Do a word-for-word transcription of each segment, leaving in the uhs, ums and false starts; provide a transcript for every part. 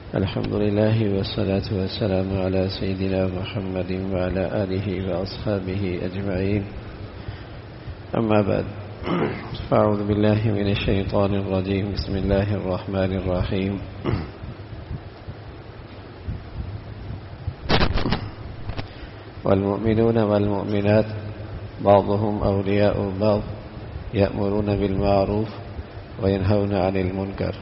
الحمد لله والصلاة والسلام على سيدنا محمد وعلى آله وأصحابه أجمعين. أما بعد، فأعوذ بالله من الشيطان الرجيم. بسم الله الرحمن الرحيم. والمؤمنون والمؤمنات بعضهم أولياء بعض يأمرون بالمعروف وينهون عن المنكر.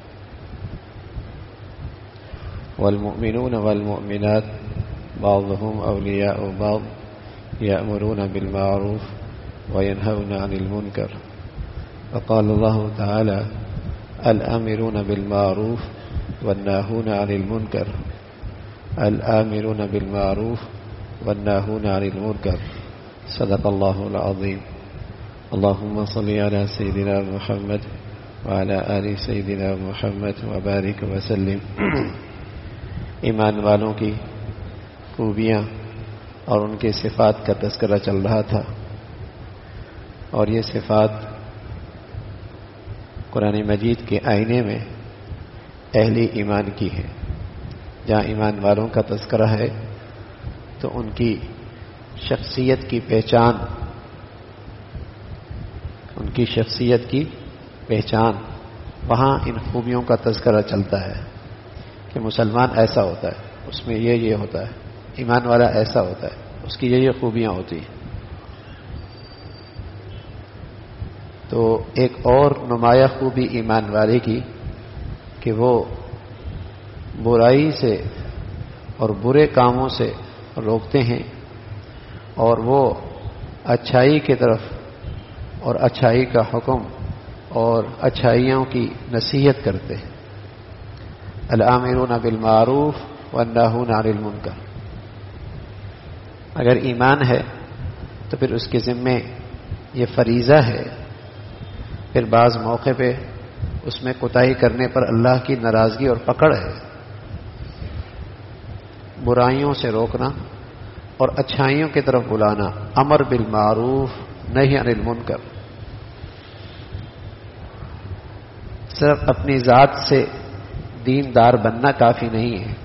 والمؤمنون والمؤمنات بعضهم أولياء بعض يأمرون بالمعروف وينهون عن المنكر. وقال الله تعالى: الآمرون بالمعروف والناهون عن المنكر. الآمرون بالمعروف والناهون عن المنكر. صدق الله العظيم. اللهم صل على سيدنا محمد وعلى آل سيدنا محمد وبارك وسلم. ایمان والوں کی خوبیاں اور ان کے صفات کا تذکرہ چل رہا تھا، اور یہ صفات قرآن مجید کے آئینے میں اہل ایمان کی ہے. جہاں ایمان والوں کا تذکرہ ہے تو ان کی شخصیت کی پہچان ان کی شخصیت کی پہچان وہاں ان خوبیوں کا تذکرہ چلتا ہے کہ مسلمان ایسا ہوتا ہے، اس میں یہ یہ ہوتا ہے، ایمان والا ایسا ہوتا ہے، اس کی یہ یہ خوبیاں ہوتی ہیں. تو ایک اور نمایاں خوبی ایمان والے کی کہ وہ برائی سے اور برے کاموں سے روکتے ہیں، اور وہ اچھائی کی طرف اور اچھائی کا حکم اور اچھائیوں کی نصیحت کرتے ہیں. الآمرون بالمعروف والناہون عن المنکر. اگر ایمان ہے تو پھر اس کے ذمے یہ فریضہ ہے، پھر بعض موقع پہ اس میں کوتاہی کرنے پر اللہ کی ناراضگی اور پکڑ ہے. برائیوں سے روکنا اور اچھائیوں کی طرف بلانا، امر بالمعروف نہی عن المنکر. صرف اپنی ذات سے دیندار بننا کافی نہیں ہے،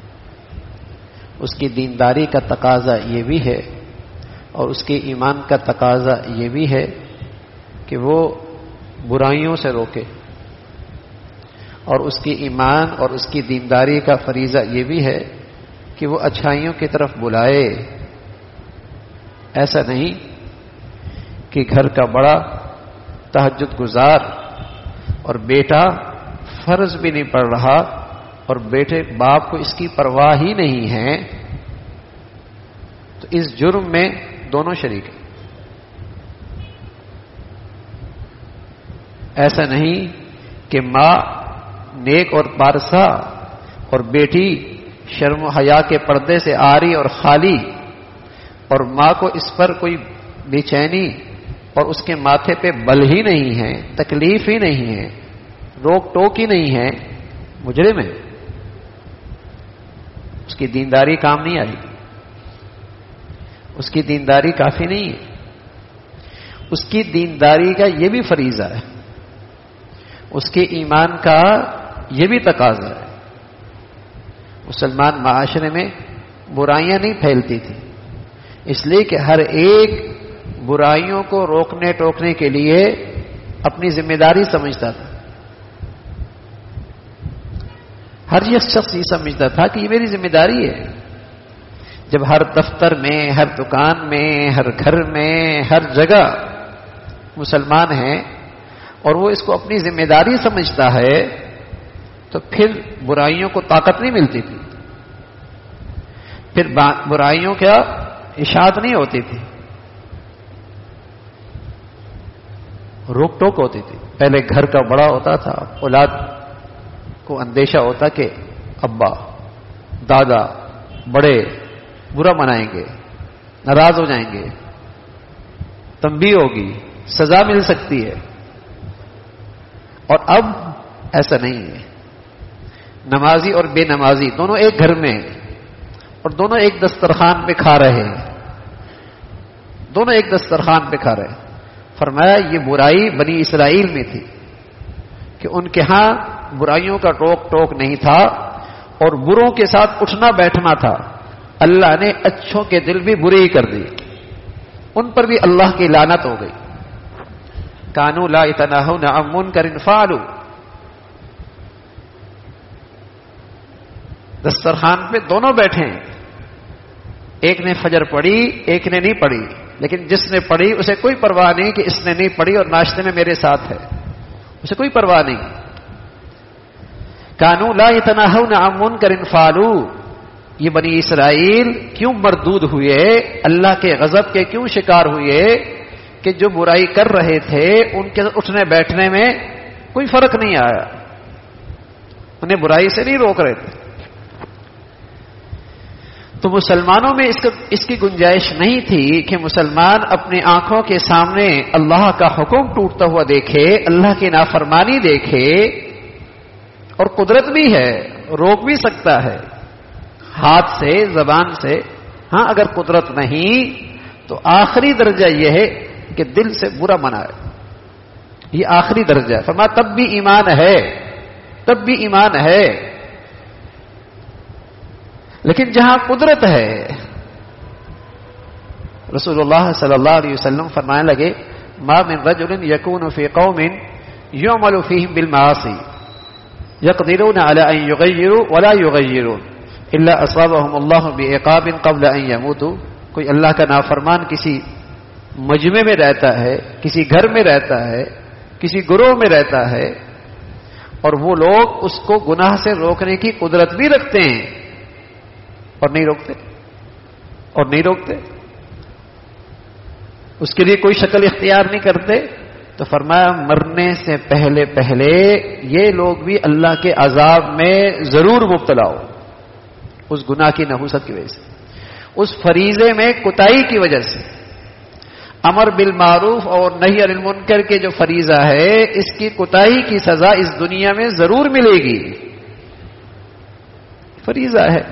اس کی دینداری کا تقاضا یہ بھی ہے اور اس کے ایمان کا تقاضا یہ بھی ہے کہ وہ برائیوں سے روکے، اور اس کی ایمان اور اس کی دینداری کا فریضہ یہ بھی ہے کہ وہ اچھائیوں کی طرف بلائے. ایسا نہیں کہ گھر کا بڑا تہجد گزار اور بیٹا فرض بھی نہیں پڑھ رہا اور بیٹے باپ کو اس کی پرواہ ہی نہیں ہے، تو اس جرم میں دونوں شریک ہیں. ایسا نہیں کہ ماں نیک اور پارسا اور بیٹی شرم و حیا کے پردے سے آری اور خالی، اور ماں کو اس پر کوئی بے چینی اور اس کے ماتھے پہ بل ہی نہیں ہے، تکلیف ہی نہیں ہے، روک ٹوک ہی نہیں ہے، مجرم ہے. اس کی دینداری کام نہیں آئی، اس کی دینداری کافی نہیں ہے. اس کی دینداری کا یہ بھی فریضہ ہے، اس کے ایمان کا یہ بھی تقاضا ہے. مسلمان معاشرے میں برائیاں نہیں پھیلتی تھی، اس لیے کہ ہر ایک برائیوں کو روکنے ٹوکنے کے لیے اپنی ذمہ داری سمجھتا تھا. ہر ایک شخص یہ سمجھتا تھا کہ یہ میری ذمہ داری ہے. جب ہر دفتر میں، ہر دکان میں، ہر گھر میں، ہر جگہ مسلمان ہیں اور وہ اس کو اپنی ذمہ داری سمجھتا ہے تو پھر برائیوں کو طاقت نہیں ملتی تھی، پھر برائیوں کا اشاعت نہیں ہوتی تھی، روک ٹوک ہوتی تھی. پہلے گھر کا بڑا ہوتا تھا، اولاد کو اندیشہ ہوتا کہ ابا دادا بڑے برا منائیں گے، ناراض ہو جائیں گے، تنبیہ ہوگی، سزا مل سکتی ہے. اور اب ایسا نہیں ہے. نمازی اور بے نمازی دونوں ایک گھر میں اور دونوں ایک دسترخوان پہ کھا رہے ہیں، دونوں ایک دسترخوان پہ کھا رہے ہیں. فرمایا یہ برائی بنی اسرائیل میں تھی کہ ان کے ہاں برائیوں کا ٹوک ٹوک نہیں تھا، اور بروں کے ساتھ اٹھنا بیٹھنا تھا، اللہ نے اچھوں کے دل بھی برے ہی کر دیے، ان پر بھی اللہ کی لعنت ہو گئی۔ کانوا لا یتناہون عن منکر فعلوا، دسترخوان پہ دونوں بیٹھے ہیں، ایک نے فجر پڑھی ایک نے نہیں پڑھی، لیکن جس نے پڑھی اسے کوئی پرواہ نہیں کہ اس نے نہیں پڑھی اور ناشتے میں میرے ساتھ ہے، اسے کوئی پرواہ نہیں۔ کانوا لا یتناہون عن منکر فعلوا، یہ بنی اسرائیل کیوں مردود ہوئے، اللہ کے غضب کے کیوں شکار ہوئے کہ جو برائی کر رہے تھے ان کے اٹھنے بیٹھنے میں کوئی فرق نہیں آیا، انہیں برائی سے نہیں روک رہے تھے۔ تو مسلمانوں میں اس اس کی گنجائش نہیں تھی کہ مسلمان اپنی آنکھوں کے سامنے اللہ کا حکم ٹوٹتا ہوا دیکھے، اللہ کی نافرمانی دیکھے، اور قدرت بھی ہے، روک بھی سکتا ہے ہاتھ سے، زبان سے، ہاں اگر قدرت نہیں تو آخری درجہ یہ ہے کہ دل سے برا منائے، یہ آخری درجہ ہے۔ فرمایا تب بھی ایمان ہے، تب بھی ایمان ہے، لیکن جہاں قدرت ہے، رسول اللہ صلی اللہ علیہ وسلم فرمانے لگے ما من رجل یکون فی قوم یعمل فیہم بالمعاصی یقدرون علی ان یغیروا ولا یغیرون الا اصابهم اللہ بعقاب قبل ان یموتوا۔ کوئی اللہ کا نافرمان کسی مجمع میں رہتا ہے، کسی گھر میں رہتا ہے، کسی گروہ میں رہتا ہے، اور وہ لوگ اس کو گناہ سے روکنے کی قدرت بھی رکھتے ہیں اور نہیں روکتے اور نہیں روکتے اس کے لیے کوئی شکل اختیار نہیں کرتے، تو فرمایا مرنے سے پہلے پہلے یہ لوگ بھی اللہ کے عذاب میں ضرور مبتلا ہو، اس گناہ کی نحوست کی وجہ سے، اس فریضے میں کوتاہی کی وجہ سے۔ امر بالمعروف اور نہی عن المنکر کے جو فریضہ ہے، اس کی کوتاہی کی سزا اس دنیا میں ضرور ملے گی، فریضہ ہے۔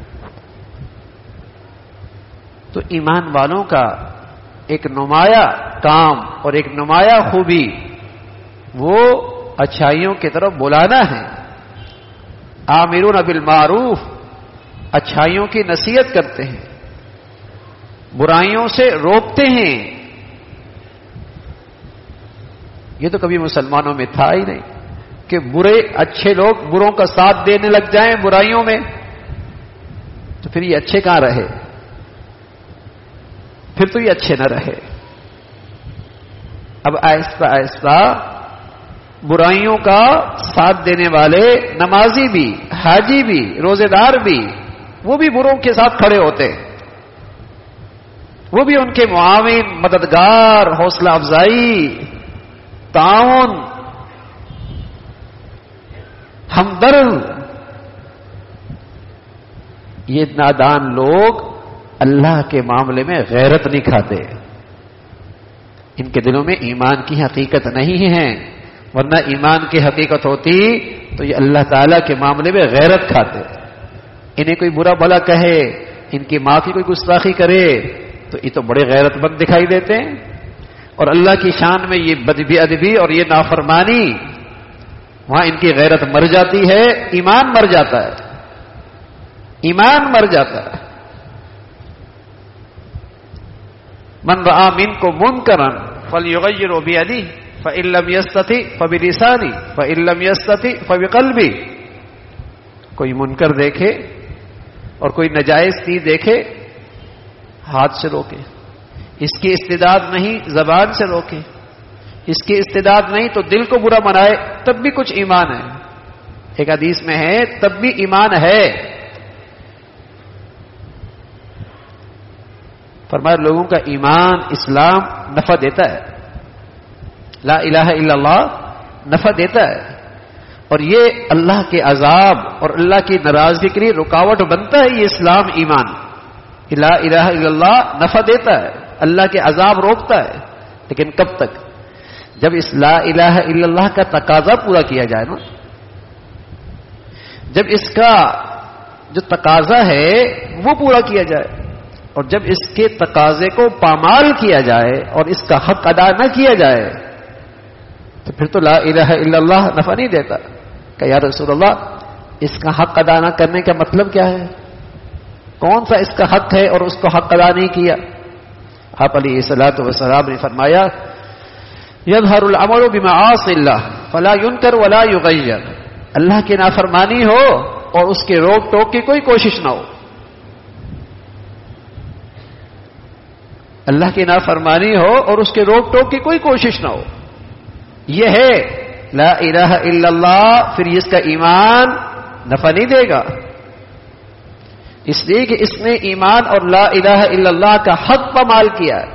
تو ایمان والوں کا ایک نمایاں کام اور ایک نمایاں خوبی وہ اچھائیوں کی طرف بلانا ہے، آمرون بالمعروف، اچھائیوں کی نصیحت کرتے ہیں، برائیوں سے روکتے ہیں۔ یہ تو کبھی مسلمانوں میں تھا ہی نہیں کہ برے اچھے لوگ بروں کا ساتھ دینے لگ جائیں برائیوں میں، تو پھر یہ اچھے کہاں رہے، پھر تو یہ اچھے نہ رہے۔ اب آہستہ آہستہ برائیوں کا ساتھ دینے والے نمازی بھی، حاجی بھی، روزے دار بھی، وہ بھی بروں کے ساتھ کھڑے ہوتے، وہ بھی ان کے معاون، مددگار، حوصلہ افزائی، تعاون، ہمدرد۔ یہ نادان لوگ اللہ کے معاملے میں غیرت نہیں کھاتے، ان کے دلوں میں ایمان کی حقیقت نہیں ہے، ورنہ ایمان کی حقیقت ہوتی تو یہ اللہ تعالیٰ کے معاملے میں غیرت کھاتے۔ انہیں کوئی برا بھلا کہے، ان کی ماں کی کوئی گستاخی کرے تو یہ تو بڑے غیرت مند دکھائی دیتے ہیں، اور اللہ کی شان میں یہ بے ادبی اور یہ نافرمانی، وہاں ان کی غیرت مر جاتی ہے، ایمان مر جاتا ہے، ایمان مر جاتا ہے۔ من رأى منكم منكرا فليغيره بيده فإن لم يستطع فبلسانه فإن لم يستطع فبقلبه۔ کوئی منکر دیکھے اور کوئی ناجائز چیز دیکھے، ہاتھ سے روکے، اس کی استعداد نہیں زبان سے روکے، اس کی استعداد نہیں تو دل کو برا منائے، تب بھی کچھ ایمان ہے۔ ایک حدیث میں ہے تب بھی ایمان ہے۔ فرمایا لوگوں کا ایمان، اسلام نفع دیتا ہے، لا الہ الا اللہ نفع دیتا ہے، اور یہ اللہ کے عذاب اور اللہ کی ناراضگی کے لیے رکاوٹ بنتا ہے۔ یہ اسلام ایمان لا الہ الا اللہ نفع دیتا ہے، اللہ کے عذاب روکتا ہے، لیکن کب تک؟ جب اس لا الہ الا اللہ کا تقاضا پورا کیا جائے نا، جب اس کا جو تقاضا ہے وہ پورا کیا جائے، اور جب اس کے تقاضے کو پامال کیا جائے اور اس کا حق ادا نہ کیا جائے تو پھر تو لا الہ الا اللہ نفع نہیں دیتا۔ کہ یا رسول اللہ اس کا حق ادا نہ کرنے کا مطلب کیا ہے؟ کون سا اس کا حق ہے اور اس کو حق ادا نہیں کیا؟ آپ علیہ الصلوۃ والسلام نے فرمایا یظہر الامر بمعاصی اللہ فلا ینکر ولا یغیر، اللہ کی نافرمانی ہو اور اس کے روک ٹوک کی کوئی کوشش نہ ہو، اللہ کی نافرمانی ہو اور اس کے روک ٹوک کی کوئی کوشش نہ ہو، یہ ہے لا الہ الا اللہ، پھر اس کا ایمان نفع نہیں دے گا، اس لیے کہ اس نے ایمان اور لا الہ الا اللہ کا حق پامال کیا ہے۔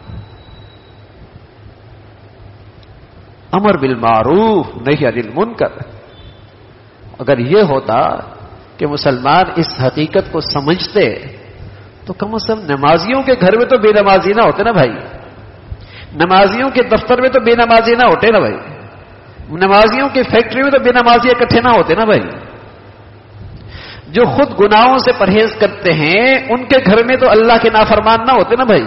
امر بالمعروف نہی عن المنکر، اگر یہ ہوتا کہ مسلمان اس حقیقت کو سمجھتے تو کم از کم نمازیوں کے گھر میں تو بے نمازی نہ ہوتے نا بھائی، نمازیوں کے دفتر میں تو بے نمازی نہ ہوتے نا بھائی، نمازیوں کی فیکٹری میں تو بے نمازی اکٹھے نہ ہوتے نا بھائی، جو خود گناہوں سے پرہیز کرتے ہیں ان کے گھر میں تو اللہ کے نافرمان نہ ہوتے نا بھائی۔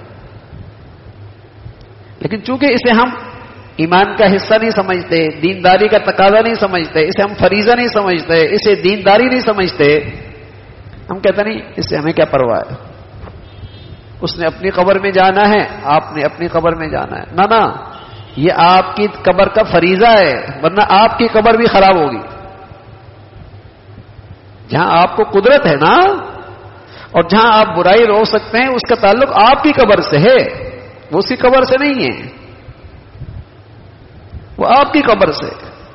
لیکن چونکہ اسے ہم ایمان کا حصہ نہیں سمجھتے، دینداری کا تقاضا نہیں سمجھتے، اسے ہم فریضہ نہیں سمجھتے، اسے دینداری نہیں سمجھتے، ہم کہتے نہیں اس سے ہمیں کیا پرواہ ہے، اس نے اپنی قبر میں جانا ہے، آپ نے اپنی قبر میں جانا ہے، نہ نہ یہ آپ کی قبر کا فریضہ ہے، ورنہ آپ کی قبر بھی خراب ہوگی۔ جہاں آپ کو قدرت ہے نا، اور جہاں آپ برائی روک سکتے ہیں، اس کا تعلق آپ کی قبر سے ہے، وہ اسی قبر سے نہیں ہے، وہ آپ کی قبر سے۔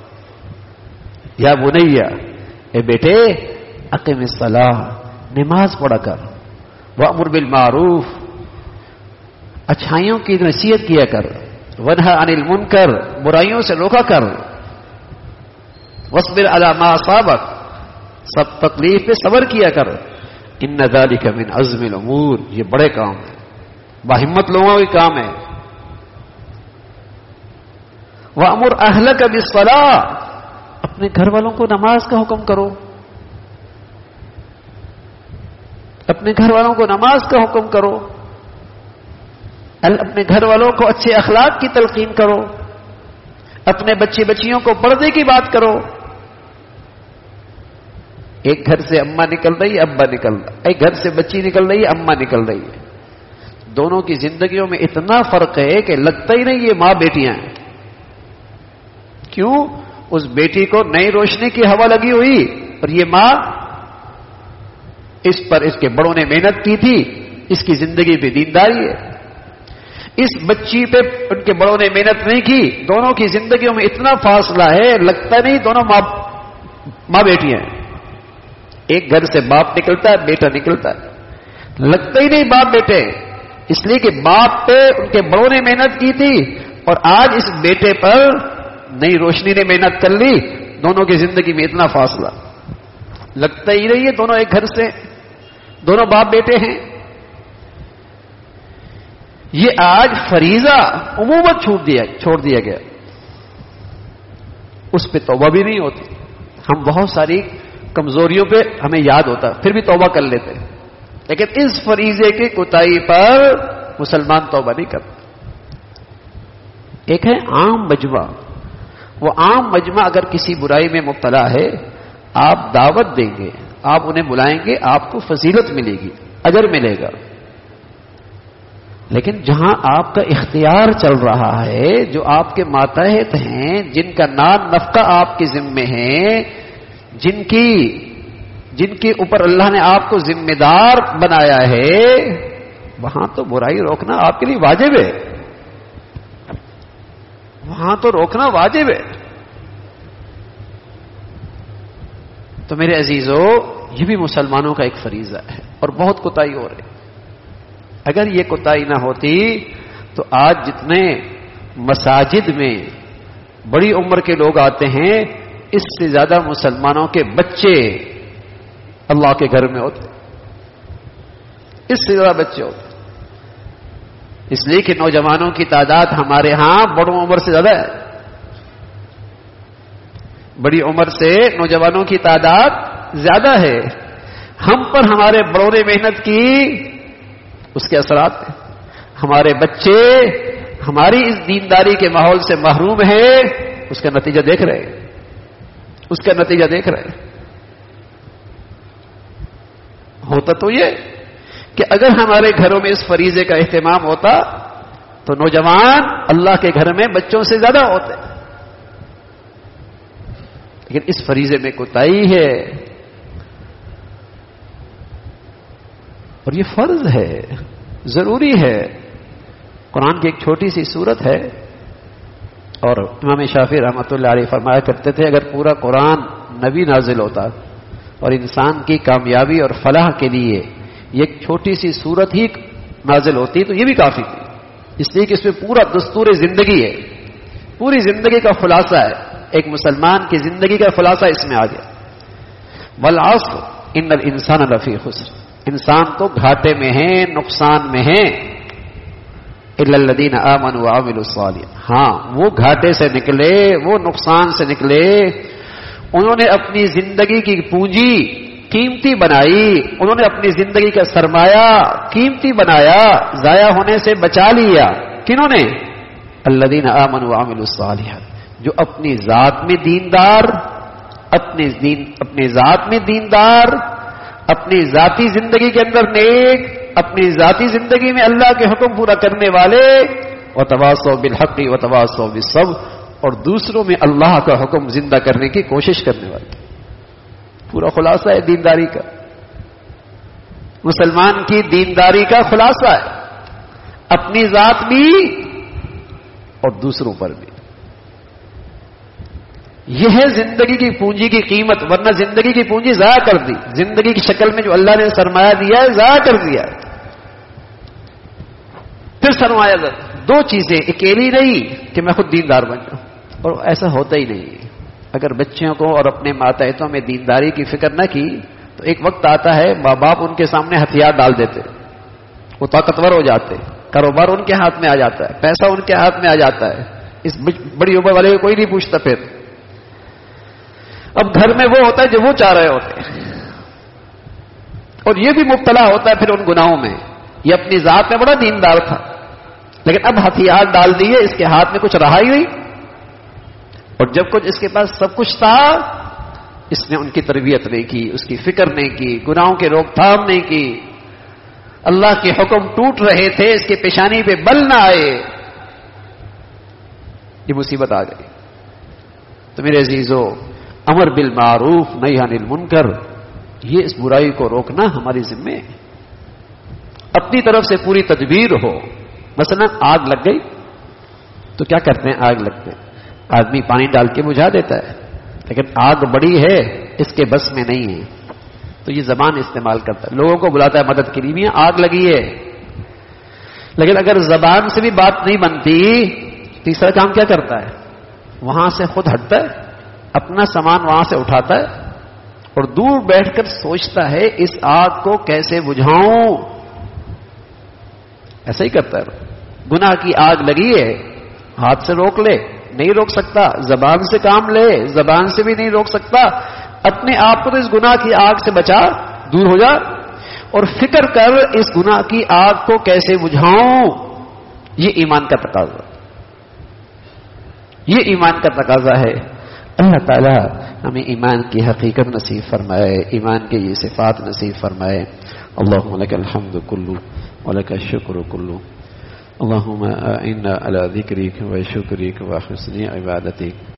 یا بنیا، اے بیٹے اقم الصلاۃ، نماز پڑھا کر، وامر بالمعروف، اچھائیوں کی نصیحت کیا کر، ونہی عن المنکر، برائیوں سے روکا کر، واصبر علی ما اصابک، سب تکلیف پہ صبر کیا کر، ان ذلک من عزم الامور، یہ بڑے کام ہے، باہمت لوگوں کے کام ہے۔ وامر اہلک بالصلاۃ، اپنے گھر والوں کو نماز کا حکم کرو، اپنے گھر والوں کو نماز کا حکم کرو، اپنے گھر والوں کو اچھے اخلاق کی تلقین کرو، اپنے بچے بچیوں کو پردے کی بات کرو۔ ایک گھر سے اماں نکل رہی ہے، ابا نکل رہا، ایک گھر سے بچی نکل رہی ہے، اماں نکل رہی ہے، دونوں کی زندگیوں میں اتنا فرق ہے کہ لگتا ہی نہیں یہ ماں بیٹیاں ہیں۔ کیوں؟ اس بیٹی کو نئی روشنی کی ہوا لگی ہوئی، اور یہ ماں، اس پر اس کے بڑوں نے محنت کی تھی، اس کی زندگی پہ دینداری ہے۔ اس بچی پہ ان کے بڑوں نے محنت نہیں کی، دونوں کی زندگیوں میں اتنا فاصلہ ہے، لگتا نہیں دونوں ماں ماں بیٹیاں ہیں۔ ایک گھر سے باپ نکلتا ہے، بیٹا نکلتا ہے، لگتا ہی نہیں باپ بیٹے، اس لیے کہ باپ پہ ان کے بڑوں نے محنت کی تھی، اور آج اس بیٹے پر نئی روشنی نے محنت کر لی، دونوں کی زندگی میں اتنا فاصلہ، لگتا ہی نہیں ہے دونوں ایک گھر سے، دونوں باپ بیٹے ہیں۔ یہ آج فریضہ عموماً چھوڑ دیا چھوڑ دیا گیا، اس پہ توبہ بھی نہیں ہوتی۔ ہم بہت ساری کمزوریوں پہ ہمیں یاد ہوتا، پھر بھی توبہ کر لیتے، لیکن اس فریضے کی کوتاہی پر مسلمان توبہ نہیں کرتا۔ ایک ہے عام مجمع، وہ عام مجمع اگر کسی برائی میں مبتلا ہے، آپ دعوت دیں گے، آپ انہیں بلائیں گے، آپ کو فضیلت ملے گی، اجر ملے گا۔ لیکن جہاں آپ کا اختیار چل رہا ہے، جو آپ کے ماتحت ہیں، جن کا نان نفقہ آپ کے ذمے ہیں، جن کی جن کے اوپر اللہ نے آپ کو ذمہ دار بنایا ہے، وہاں تو برائی روکنا آپ کے لیے واجب ہے، وہاں تو روکنا واجب ہے۔ تو میرے عزیزو، یہ بھی مسلمانوں کا ایک فریضہ ہے، اور بہت کوتاہی ہو رہی۔ اگر یہ کوتاہی نہ ہوتی تو آج جتنے مساجد میں بڑی عمر کے لوگ آتے ہیں، اس سے زیادہ مسلمانوں کے بچے اللہ کے گھر میں ہوتے، اس سے زیادہ بچے ہوتے، اس لیے کہ نوجوانوں کی تعداد ہمارے ہاں بڑوں عمر سے زیادہ ہے، بڑی عمر سے نوجوانوں کی تعداد زیادہ ہے۔ ہم پر ہمارے بڑوں نے محنت کی، اس کے اثرات ہیں۔ ہمارے بچے ہماری اس دینداری کے ماحول سے محروم ہیں، اس کا نتیجہ دیکھ رہے ہیں، اس کا نتیجہ دیکھ رہے ہیں۔ ہوتا تو یہ کہ اگر ہمارے گھروں میں اس فریضے کا اہتمام ہوتا تو نوجوان اللہ کے گھر میں بچوں سے زیادہ ہوتے، لیکن اس فریضے میں کوتاہی ہے، اور یہ فرض ہے، ضروری ہے۔ قرآن کی ایک چھوٹی سی سورت ہے، اور امام شافعی رحمۃ اللہ علیہ فرمایا کرتے تھے اگر پورا قرآن نبی نازل ہوتا اور انسان کی کامیابی اور فلاح کے لیے یہ ایک چھوٹی سی سورت ہی نازل ہوتی تو یہ بھی کافی تھی، اس لیے کہ اس میں پورا دستور زندگی ہے، پوری زندگی کا خلاصہ ہے، ایک مسلمان کی زندگی کا خلاصہ اس میں آ گیا۔ والعصر ان الانسان لفی خسر، انسان تو گھاٹے میں ہیں، نقصان میں ہیں، الا الذین آمنوا وعملوا الصالحات، ہاں وہ گھاٹے سے نکلے، وہ نقصان سے نکلے، انہوں نے اپنی زندگی کی پونجی قیمتی بنائی، انہوں نے اپنی زندگی کا سرمایہ قیمتی بنایا، ضائع ہونے سے بچا لیا۔ کنہوں نے؟ الذین آمنوا وعملوا الصالحات، جو اپنی ذات میں دیندار، اپنی دین اپنی ذات میں دیندار، اپنی ذاتی زندگی کے اندر نیک، اپنی ذاتی زندگی میں اللہ کے حکم پورا کرنے والے، وتواصوا بالحق وتواصوا بالصبر، اور دوسروں میں اللہ کا حکم زندہ کرنے کی کوشش کرنے والے۔ پورا خلاصہ ہے دینداری کا، مسلمان کی دینداری کا خلاصہ ہے، اپنی ذات بھی اور دوسروں پر بھی۔ یہ ہے زندگی کی پونجی کی قیمت، ورنہ زندگی کی پونجی ضائع کر دی، زندگی کی شکل میں جو اللہ نے سرمایہ دیا ہے ضائع کر دیا ہے۔ پھر سرمایہ دو چیزیں، اکیلی نہیں کہ میں خود دیندار بن جاؤں، اور ایسا ہوتا ہی نہیں۔ اگر بچوں کو اور اپنے ماتحتوں میں دینداری کی فکر نہ کی تو ایک وقت آتا ہے ماں باپ ان کے سامنے ہتھیار ڈال دیتے، وہ طاقتور ہو جاتے، کاروبار ان کے ہاتھ میں آ جاتا ہے، پیسہ ان کے ہاتھ میں آ جاتا ہے، اس بڑی عمر والے کو کوئی نہیں پوچھتا۔ پھر اب گھر میں وہ ہوتا ہے جو وہ چاہ رہے ہوتے ہیں، اور یہ بھی مبتلا ہوتا ہے پھر ان گناہوں میں۔ یہ اپنی ذات میں بڑا دیندار تھا، لیکن اب ہتھیار ڈال دیے، اس کے ہاتھ میں کچھ رہا ہی نہیں، اور جب کچھ اس کے پاس سب کچھ تھا اس نے ان کی تربیت نہیں کی، اس کی فکر نہیں کی، گناہوں کی روک تھام نہیں کی، اللہ کے حکم ٹوٹ رہے تھے، اس کی پیشانی پہ بل نہ آئے، یہ مصیبت آ گئی۔ تو میرے عزیزو، امر بالمعروف نہی عن المنکر، یہ اس برائی کو روکنا ہماری ذمہ ہے، اپنی طرف سے پوری تدبیر ہو۔ مثلا آگ لگ گئی تو کیا کرتے ہیں؟ آگ لگتے ہیں آدمی پانی ڈال کے بجھا دیتا ہے، لیکن آگ بڑی ہے، اس کے بس میں نہیں ہے، تو یہ زبان استعمال کرتا ہے، لوگوں کو بلاتا ہے مدد کے لیے، بھی آگ لگی ہے۔ لیکن اگر زبان سے بھی بات نہیں بنتی، تیسرا کام کیا کرتا ہے؟ وہاں سے خود ہٹتا ہے، اپنا سامان وہاں سے اٹھاتا ہے، اور دور بیٹھ کر سوچتا ہے اس آگ کو کیسے بجھاؤں۔ ایسا ہی کرتا ہے۔ گناہ کی آگ لگی ہے، ہاتھ سے روک لے، نہیں روک سکتا، زبان سے کام لے، زبان سے بھی نہیں روک سکتا، اپنے آپ کو تو اس گناہ کی آگ سے بچا، دور ہو جا، اور فکر کر اس گناہ کی آگ کو کیسے بجھاؤں۔ یہ ایمان کا تقاضا، یہ ایمان کا تقاضا ہے۔ اللہ تعالی ہمیں ایمان کی حقیقت نصیب فرمائے، ایمان کے یہ صفات نصیب فرمائے۔ اللہم لک الحمد کلو ولک الشکر کلو، اللہم اعنا علی ذکرک و شکرک و حسن عبادتک۔